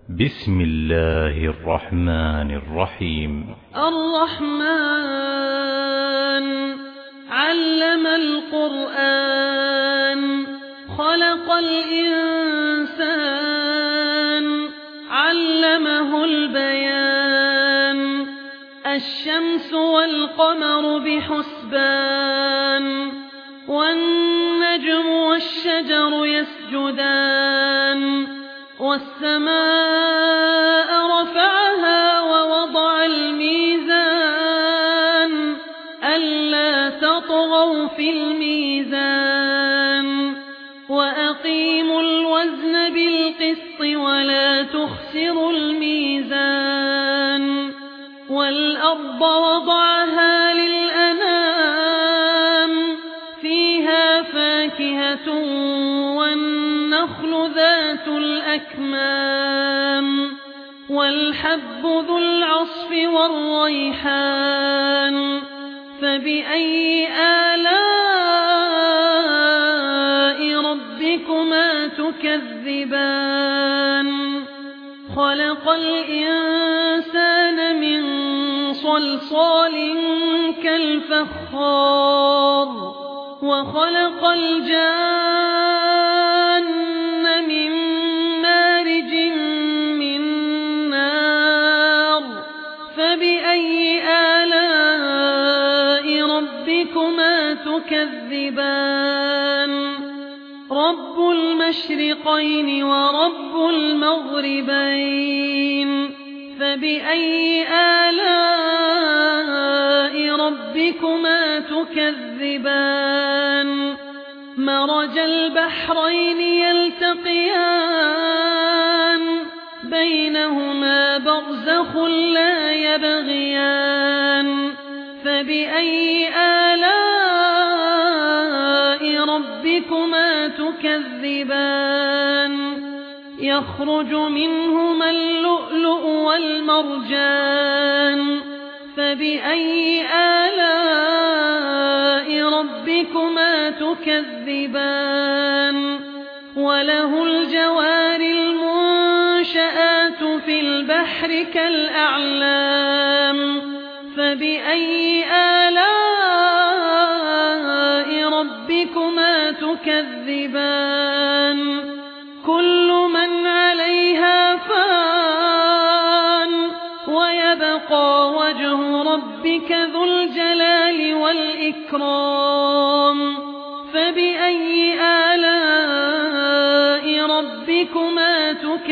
بسم الله الرحمن الرحيم. الرحمن علم القرآن خلق الإنسان علمه البيان الشمس والقمر بحسبان والنجم والشجر يسجدان والسماء رفعها ووضع الميزان ألا تطغوا في الميزان وأقيموا الوزن بالقسط ولا تخسروا الميزان والأرض وضعها للأنام فيها فاكهة والنخل ذات الأكمام والحب ذو العصف والريحان فبأي آلاء ربكما تكذبان خلق الإنسان من صلصال كالفخار وخلق الجان من مارج من نار فبأي آلاء ربكما تكذبان رب المشرقين ورب المغربين فبأي آلاء ربكما تكذبان مرج البحرين يلتقيان بينهما برزخ لا يبغيان فبأي آلاء ربكما تكذبان يخرج منهما اللؤلؤ والمرجان فبأي آلاء ربكما تكذبان وله الجوار المنشآت في البحر كالأعلام فبأي آلاء ربكما تكذبان كل من عليها فان ويبقى وجه ربك ذو الجلال والإكرام فبأي آلاء ربكما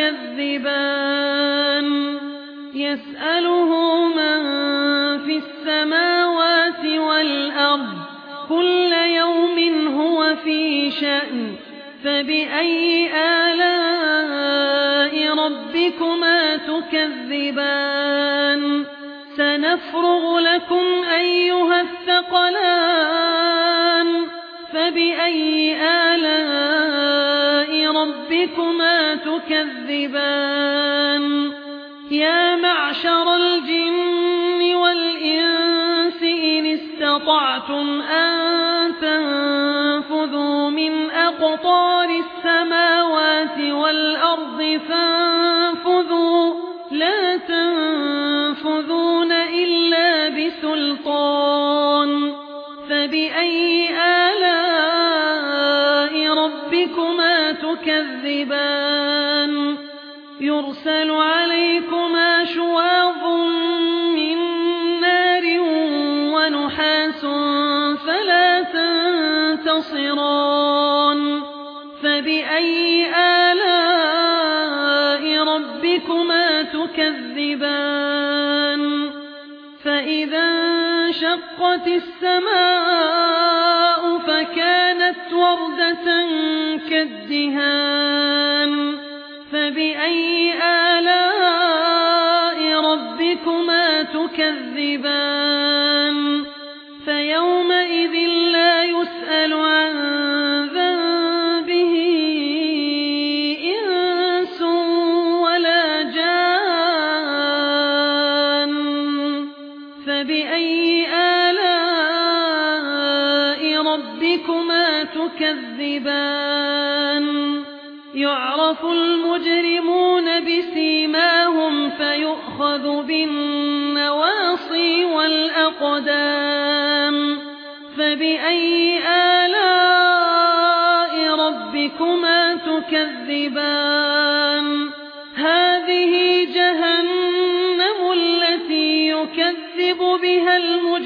تكذبان يسأله من في السماوات والأرض كل يوم هو في شأن فبأي آلاء ربكما تكذبان سنفرغ لكم أيها الثقلان فبأي آلاء ربكما تكذبان يا معشر الجن والإنس إن استطعتم أن تنفذوا من أقطار السماوات والأرض فانفذوا لا تنفذون إلا بسلطان فبأي آلاء ربكما تكذبان يرسل عليكما شواظ من نار ونحاس فلا تنتصران فبأي آلاء ربكما تكذبان فإذا انشقت السماء فكانت وردة كالدهان فبأي آلاء ربكما تكذبان فيومئذ لا يسأل عن ذنبه إنس ولا جان فبأي آلاء ربكما تكذبان يعرف المجرمون بسيماهم يؤخذ بالنواصي والأقدام فبأي آلاء ربكما تكذبان هذه جهنم التي يكذب بها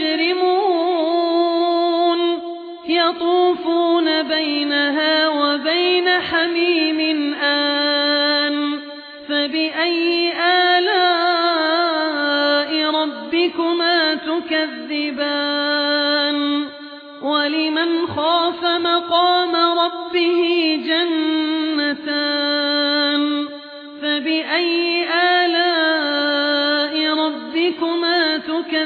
المجرمون يطوفون بينها وبين حميم آن فبأي آلاء ربكما تكذبان ولمن خاف مقام ربه جنتان فبأي آلاء ربكما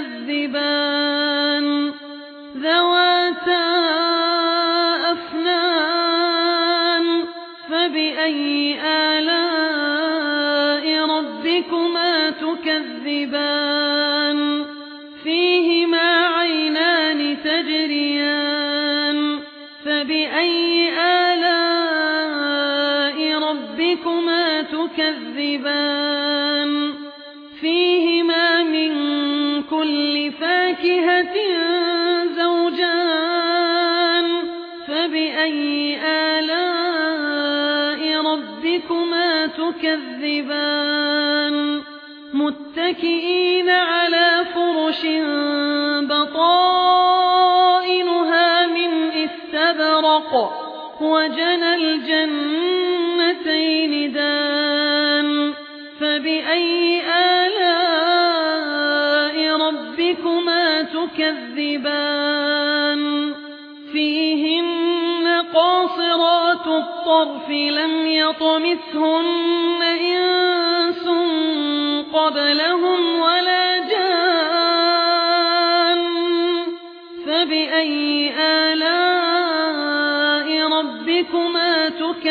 تكذبان ذواتا أفنان فبأي آلاء ربكما تكذبان فيهما عينان تجريان فبأي آلاء ربكما تكذبان فيهما من كل فاكهة زوجان فبأي آلاء ربكما تكذبان متكئين على فرش بطائنها من استبرق وجنى الجنتين دان فبأي آلاء ربكما تكذبان فيهن قاصرات الطرف لم يطمثهن إنس قبلهم ولا جان فبأي آلاء ربكما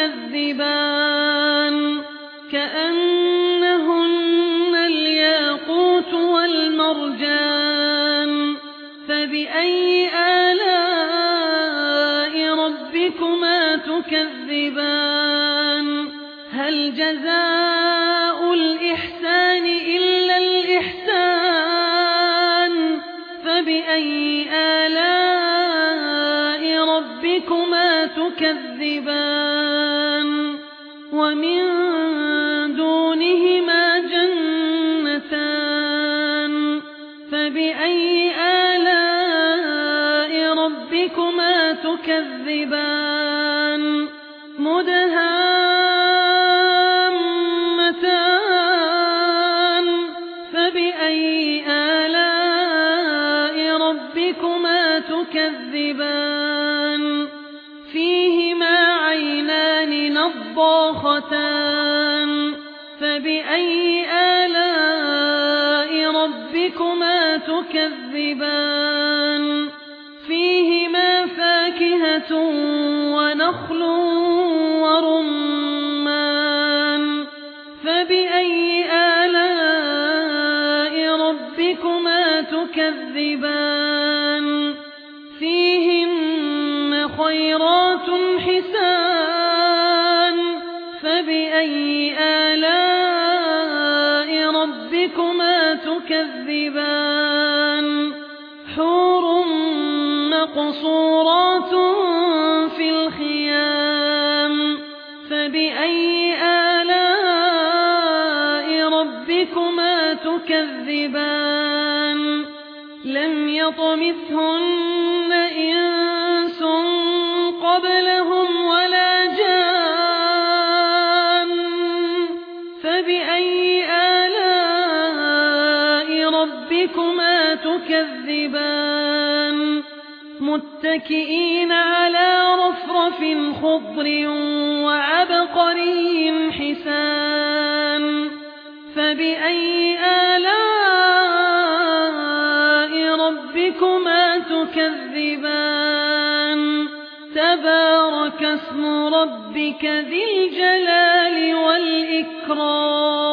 تكذبان كأنهن الياقوت والمرجان فبأي آلاء ربكما تكذبان هل جزاء الإحسان إلا الإحسان فبأي آلاء ربكما تكذبان ومن دونهما جنتان فبأي آلاء ربكما تكذبان مدهامتان فبأي آلاء ربكما تكذبان فيهما عينان نضاختان فبأي آلاء ربكما تكذبان فيهما فاكهة ونخل ورمان فبأي آلاء ربكما تكذبان فيهن خيرات حسان فبأي آلاء ربكما تكذبان حور مقصورات في الخيام فبأي آلاء ربكما تكذبان لم يطمثهن إنس قبلهم ولا جان فبأي آلاء ربكما تكذبان متكئين على رفرف خضر وعبقري حسان فبأي آلاء ربكما تكذبان تبارك اسم ربك ذي الجلال والإكرام